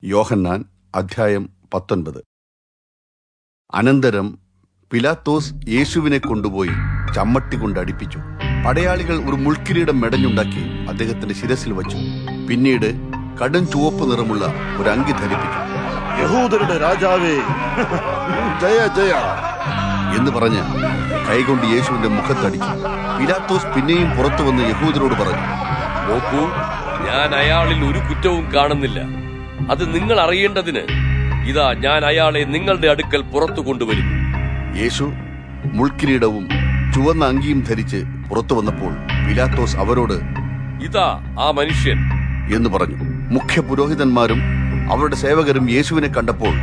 യോഹന്നാൻ അധ്യായം 19. അനന്തരം പിലാത്തോസ് യേശുവിനെ കൊണ്ടുപോയി ചമ്മട്ടി കൊണ്ട് അടിപ്പിച്ചു. പടയാളികൾ ഒരു മുൾക്കിരീടം മെടഞ്ഞുണ്ടാക്കി അദ്ദേഹത്തിന്റെ ശിരസിൽ വച്ചു. പിന്നീട് കടും ചുവപ്പ് നിറമുള്ള ഒരു അങ്കി ധരിപ്പിച്ചു. യഹൂദരുടെ രാജാവേ, ജയ ജയ എന്ന് പറഞ്ഞ് കൈകൊണ്ട് യേശുവിന്റെ മുഖത്തടിച്ചു. പിലാത്തോസ് പിന്നെയും പുറത്തു വന്ന് യഹൂദരോട് പറഞ്ഞു, നോക്കൂ, ഞാൻ അയാളിൽ ഒരു കുറ്റവും കാണുന്നില്ല. അത് നിങ്ങൾ അറിയേണ്ടതിന് ഇതാ ഞാൻ അയാളെ നിങ്ങളുടെ അടുക്കൽ പുറത്തു കൊണ്ടുവരും. യേശു മുൾക്കിരീടവും ചുവന്ന അങ്കിയും ധരിച്ച് പുറത്തു വന്നപ്പോൾ പിലാത്തോസ് അവരോട്, ഇതാ ആ മനുഷ്യൻ എന്ന് പറഞ്ഞു. മുഖ്യ പുരോഹിതന്മാരും അവരുടെ സേവകരും യേശുവിനെ കണ്ടപ്പോൾ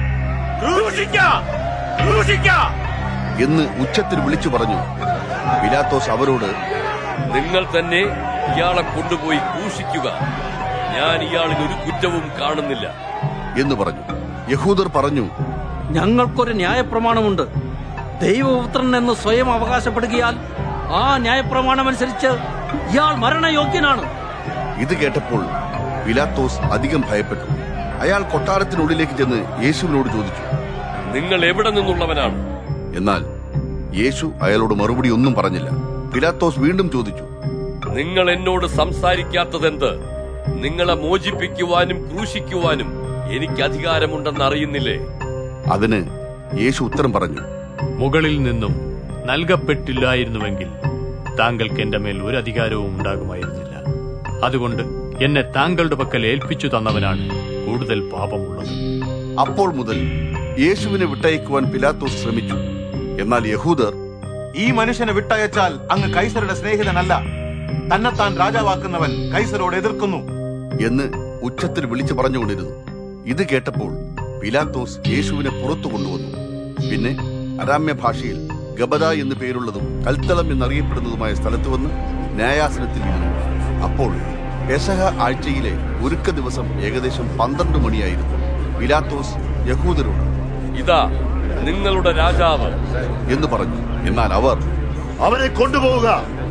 എന്ന് ഉച്ചത്തിൽ വിളിച്ചു പറഞ്ഞു. പിലാത്തോസ് അവരോട്, നിങ്ങൾ തന്നെ ഇയാളെ കൊണ്ടുപോയി ക്രൂശിക്കുക. ഞാൻ ഇയാളിൽ ഒരു കുറ്റവും കാണുന്നില്ല എന്ന് പറഞ്ഞു. യഹൂദർ പറഞ്ഞു, ഞങ്ങൾക്കൊരു ന്യായപ്രമാണമുണ്ട്. ദൈവപുത്രൻ എന്ന് സ്വയം അവകാശപ്പെടുകയാൽ ആ ന്യായപ്രമാണമനുസരിച്ച് ഇയാൾ മരണയോഗ്യനാണ്. ഇത് കേട്ടപ്പോൾ പിലാത്തോസ് അധികം ഭയപ്പെട്ടു. അയാൾ കൊട്ടാരത്തിനുള്ളിലേക്ക് ചെന്ന് യേശുവിനോട് ചോദിച്ചു, നിങ്ങൾ എവിടെ നിന്നുള്ളവനാണ്? എന്നാൽ യേശു അയാളോട് മറുപടി ഒന്നും പറഞ്ഞില്ല. പിലാത്തോസ് വീണ്ടും ചോദിച്ചു, നിങ്ങൾ എന്നോട് സംസാരിക്കാത്തതെന്ത്? നിങ്ങളെ മോചിപ്പിക്കുവാനും ക്രൂശിക്കുവാനും എനിക്ക് അധികാരമുണ്ടെന്ന് അറിയുന്നില്ലേ? അതിന് യേശു ഉത്തരം പറഞ്ഞു, മുകളിൽ നിന്നും നൽകപ്പെട്ടില്ലായിരുന്നുവെങ്കിൽ താങ്കൾക്ക് എന്റെ മേൽ ഒരു അധികാരവും ഉണ്ടാകുമായിരുന്നില്ല. അതുകൊണ്ട് എന്നെ താങ്കളുടെ പക്കൽ ഏൽപ്പിച്ചു തന്നവനാണ് കൂടുതൽ പാപമുള്ളത്. അപ്പോൾ മുതൽ യേശുവിനെ വിട്ടയക്കുവാൻ പിലാത്തോസ് ശ്രമിച്ചു. എന്നാൽ യഹൂദർ, ഈ മനുഷ്യനെ വിട്ടയച്ചാൽ അങ്ങ് കൈസരുടെ സ്നേഹിതനല്ല, തന്നെത്താൻ രാജാവാക്കുന്നവൻ കൈസരോട് എതിർക്കുന്നു എന്ന് ഉച്ചത്തിൽ വിളിച്ചു പറഞ്ഞുകൊണ്ടിരുന്നു. ഇത് കേട്ടപ്പോൾ പിലാത്തോസ് യേശുവിനെ പുറത്തു കൊണ്ടുവന്നു. പിന്നെ അരാമ്യ ഭാഷയിൽ ഗബദ എന്ന് പേരുള്ളതും കൽത്തളം എന്നറിയപ്പെടുന്നതുമായ സ്ഥലത്ത് വന്ന് ന്യായാസനത്തിൽ ഇരുന്നു. അപ്പോൾ പെസഹ ആഴ്ചയിലെ ഒരുക്ക ദിവസം ഏകദേശം 12 മണിയായിരുന്നു. പിലാത്തോസ് യഹൂദരോട്, ഇതാ നിങ്ങളുടെ രാജാവ് എന്ന് പറഞ്ഞു. എന്നാൽ അവർ, അവനെ കൊണ്ടുപോവുക,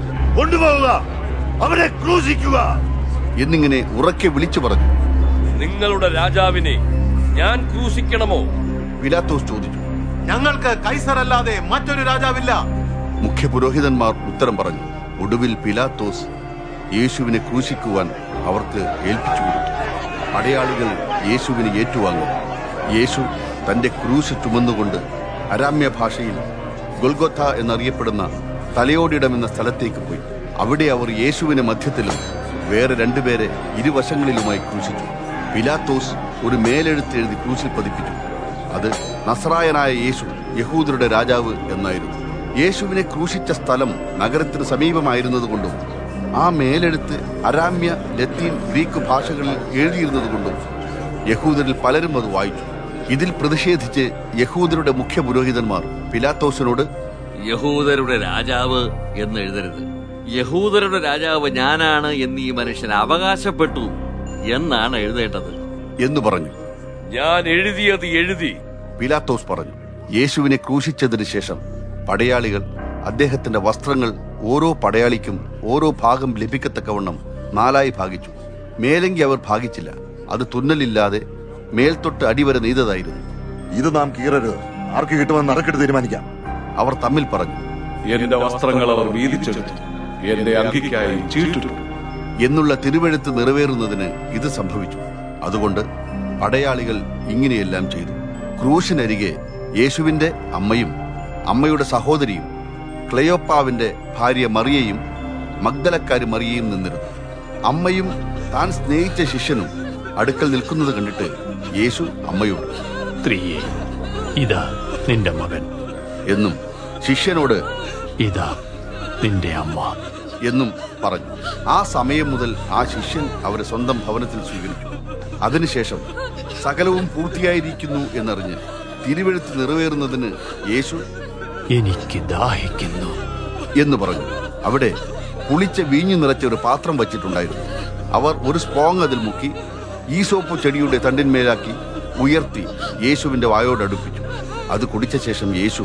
അവനെ ക്രൂശിക്കുക എന്നിങ്ങനെ ഉറക്കെ വിളിച്ചു പറഞ്ഞു. നിങ്ങളുടെ രാജാവിനെ ഞാൻ ക്രൂശിക്കണമോ? പിലാത്തോസ് ചോദിച്ചു. ഞങ്ങൾക്ക് കൈസറല്ലാതെ മറ്റൊരു രാജാവില്ല. മുഖ്യ പുരോഹിതന്മാർ ഉത്തരം പറഞ്ഞു. ഒടുവിൽ പിലാത്തോസ് യേശുവിനെ ക്രൂശിക്കുവാൻ അവർക്ക് ഏൽപ്പിച്ചു കൊടുത്തു. പടയാളികൾ യേശുവിനെ ഏറ്റുവാങ്ങി. യേശു തന്റെ ക്രൂശ് ചുമന്നുകൊണ്ട് അരാമ്യ ഭാഷയിൽ ഗൊൽഗൊഥ എന്നറിയപ്പെടുന്ന തലയോടിടം എന്ന സ്ഥലത്തേക്ക് പോയി. അവിടെ അവർ യേശുവിനെ മധ്യത്തിലും വേറെ 2 പേരെ ഇരുവശങ്ങളിലുമായി ക്രൂശിച്ചു. പിലാത്തോസ് ഒരു മേലെഴുത്ത് എഴുതി ക്രൂശിൽ പതിപ്പിച്ചു. അത് നസറായനായ യേശു, യഹൂദരുടെ രാജാവ് എന്നായിരുന്നു. യേശുവിനെ ക്രൂശിച്ച സ്ഥലം നഗരത്തിന് സമീപമായിരുന്നതുകൊണ്ടും ആ മേലെഴുത്ത് അരാമ്യ, ലത്തീൻ, ഗ്രീക്ക് ഭാഷകളിൽ എഴുതിയിരുന്നതുകൊണ്ടും യഹൂദരിൽ പലരും അത് വായിച്ചു. ഇതിൽ പ്രതിഷേധിച്ച് യഹൂദരുടെ മുഖ്യ പുരോഹിതന്മാർ പിലാത്തോസിനോട്, യഹൂദരുടെ രാജാവ് എന്ന് എഴുതരുത്, യഹൂദരുടെ രാജാവ് ഞാനാണ് എന്ന് ഈ മനുഷ്യൻ അവകാശപ്പെട്ടു എന്നാണ് എഴുതേണ്ടത് എന്ന് പറഞ്ഞു. ഞാൻ എഴുതിയത് എഴുതി, പിലാത്തോസ് പറഞ്ഞു. യേശുവിനെ ക്രൂശിച്ചതിന് ശേഷം പടയാളികൾ അദ്ദേഹത്തിന്റെ വസ്ത്രങ്ങൾ ഓരോ പടയാളിക്കും ഓരോ ഭാഗം ലഭിക്കത്തക്കവണ്ണം 4 ഭാഗിച്ചു. മേലെങ്കി അവർ ഭാഗിച്ചില്ല. അത് തുന്നലില്ലാതെ മേൽത്തൊട്ട് അടിവരെ നെയ്തതായിരുന്നു. ഇത് നാം കീറരുത്, ആർക്ക് കിട്ടുമെന്ന് നറുക്കിട്ട് തീരുമാനിക്കാം. അവർ തമ്മിൽ പറഞ്ഞു. എന്റെ വസ്ത്രങ്ങൾ അവർ വീതിച്ചെടുത്തു, എന്റെ അങ്കിക്കായി ചീട്ടിട്ടു എന്നുള്ള തിരുവെഴുത്ത് നിറവേറുന്നതിന് ഇത് സംഭവിച്ചു. അതുകൊണ്ട് പടയാളികൾ ഇങ്ങനെയെല്ലാം ചെയ്തു. ക്രൂശിനരികെ യേശുവിന്റെ അമ്മയും അമ്മയുടെ സഹോദരിയും ക്ലെയോപ്പാവിന്റെ ഭാര്യ മറിയയും മഗ്ദലക്കാരി മറിയയും നിന്നിരുന്നു. അമ്മയും താൻ സ്നേഹിച്ച ശിഷ്യനും അടുക്കൽ നിൽക്കുന്നത് കണ്ടിട്ട് യേശു അമ്മയോട്, സ്ത്രീയെ, ഇതാ നിന്റെ മകൻ എന്നും ശിഷ്യനോട്, ഇതാ നിന്റെ അമ്മ എന്നും പറഞ്ഞു. ആ സമയം മുതൽ ആ ശിഷ്യൻ അവരെ സ്വന്തം ഭവനത്തിൽ സ്വീകരിച്ചു. അതിനുശേഷം സകലവും പൂർത്തിയായിരിക്കുന്നു എന്നറിഞ്ഞ് തിരുവെഴുത്ത് നിറവേറുന്നതിന് യേശു, എനിക്ക് ദാഹിക്കുന്നു എന്ന് പറഞ്ഞു. അവിടെ പുളിച്ച വീഞ്ഞു നിറച്ച ഒരു പാത്രം വച്ചിട്ടുണ്ടായിരുന്നു. അവർ ഒരു സ്പോങ് അതിൽ മുക്കി ഈസോപ്പ് ചെടിയുടെ തണ്ടിന്മേലാക്കി ഉയർത്തി യേശുവിന്റെ വായോടടുപ്പിച്ചു. അത് കുടിച്ച ശേഷം യേശു,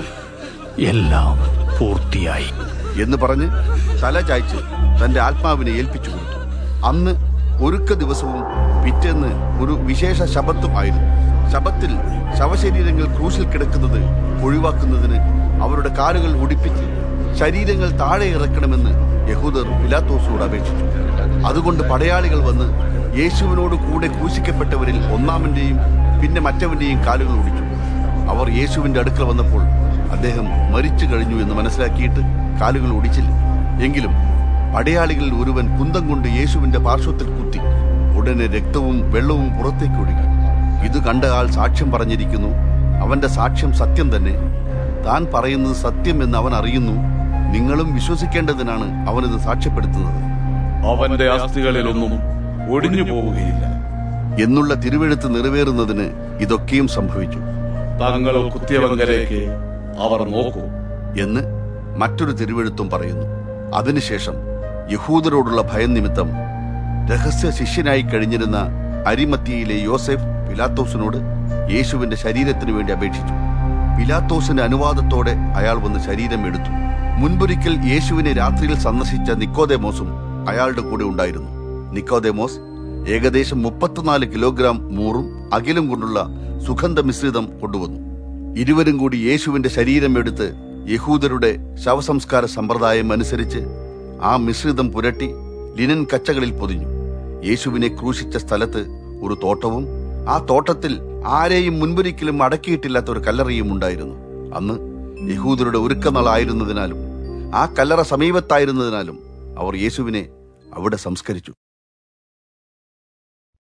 എല്ലാം പൂർത്തിയായി എന്ന് പറഞ്ഞ് തല ചായ്ച്ച് തന്റെ ആത്മാവിനെ ഏൽപ്പിച്ചു കൊടുത്തു. അന്ന് ഒരുക്ക ദിവസവും പിറ്റേന്ന് ഒരു വിശേഷ ശബത്തും ആയിരുന്നു. ശബത്തിൽ ശവശരീരങ്ങൾ ക്രൂശിൽ കിടക്കുന്നത് ഒഴിവാക്കുന്നതിന് അവരുടെ കാലുകൾ ഒടിപ്പിച്ച് ശരീരങ്ങൾ താഴെ ഇറക്കണമെന്ന് യഹൂദർ പിലാത്തോസിനോട് അപേക്ഷിച്ചു. അതുകൊണ്ട് പടയാളികൾ വന്ന് യേശുവിനോട് കൂടെ ക്രൂശിക്കപ്പെട്ടവരിൽ ഒന്നാമന്റെയും പിന്നെ മറ്റവന്റെയും കാലുകൾ ഒടിച്ചു. അവർ യേശുവിന്റെ അടുക്കൽ വന്നപ്പോൾ അദ്ദേഹം മരിച്ചു കഴിഞ്ഞു എന്ന് മനസ്സിലാക്കിയിട്ട് കാലുകൾ ഒടിച്ചില്ല. എങ്കിലും പടയാളികളിൽ ഒരുവൻ കുന്തം കൊണ്ട് യേശുവിന്റെ പാർശ്വത്തിൽ കുത്തി. ഉടനെ രക്തവും വെള്ളവും പുറത്തേക്ക് ഒഴുകി. ഇത് കണ്ട ആൾ സാക്ഷ്യം പറഞ്ഞിരിക്കുന്നു. അവന്റെ സാക്ഷ്യം സത്യം തന്നെ. താൻ പറയുന്നത് സത്യം എന്ന് അവൻ അറിയുന്നു. നിങ്ങളും വിശ്വസിക്കേണ്ടതിനാണ് അവനിത് സാക്ഷ്യപ്പെടുത്തുന്നത്. അവന്റെ അസ്ഥികളിലൊന്നും ഒടിഞ്ഞു പോവുകയില്ല എന്നുള്ള തിരുവെഴുത്ത് നിറവേറുന്നതിന് ഇതൊക്കെയും സംഭവിച്ചു. തങ്ങൾ കുത്തിയവങ്കലേക്ക് അവർ നോക്കൂ എന്ന് മറ്റൊരു തിരുവെഴുത്തും പറയുന്നു. അതിനുശേഷം യഹൂദരോടുള്ള ഭയം നിമിത്തം രഹസ്യ ശിഷ്യനായി കഴിഞ്ഞിരുന്ന അരിമത്തിയയിലെ യോസെഫ് പിലാത്തോസിനോട് യേശുവിന്റെ ശരീരത്തിനു വേണ്ടി അപേക്ഷിച്ചു. പിലാത്തോസിന്റെ അനുവാദത്തോടെ അയാൾ വന്ന് ശരീരം എടുത്തു. മുൻപൊരിക്കൽ യേശുവിനെ രാത്രിയിൽ സന്ദർശിച്ച നിക്കോദേമോസും അയാളുടെ കൂടെ ഉണ്ടായിരുന്നു. നിക്കോദേമോസ് ഏകദേശം 34 കിലോഗ്രാം മൂറും അകിലും കൊണ്ടുള്ള സുഗന്ധ മിശ്രിതം കൊണ്ടുവന്നു. ഇരുവരും കൂടി യേശുവിന്റെ ശരീരം എടുത്ത് യഹൂദരുടെ ശവസംസ്കാര സമ്പ്രദായം അനുസരിച്ച് ആ മിശ്രിതം പുരട്ടി ലിനൻ കച്ചകളിൽ പൊതിഞ്ഞു. യേശുവിനെ ക്രൂശിച്ച സ്ഥലത്ത് ഒരു തോട്ടവും ആ തോട്ടത്തിൽ ആരെയും മുൻപൊരിക്കലും അടക്കിയിട്ടില്ലാത്ത ഒരു കല്ലറയും ഉണ്ടായിരുന്നു. അന്ന് യഹൂദരുടെ ഒരുക്കനാളായിരുന്നതിനാലും ആ കല്ലറ സമീപത്തായിരുന്നതിനാലും അവർ യേശുവിനെ അവിടെ സംസ്കരിച്ചു.